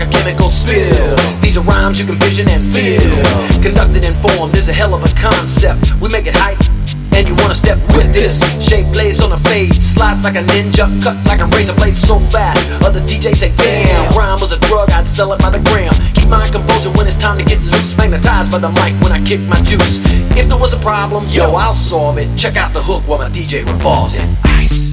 like a chemical spill. These are rhymes you can vision and feel. Conducted in form, there's a hell of a concept. We make it hype, and you wanna step with this. Shape blaze on a fade, slice like a ninja, cut like a razor blade so fast. Other DJs say, damn, rhyme was a drug, I'd sell it by the gram. Keep my composure when it's time to get loose. Magnetized by the mic when I kick my juice. If there was a problem, yo, I'll solve it. Check out the hook while my DJ revolves it. Ice.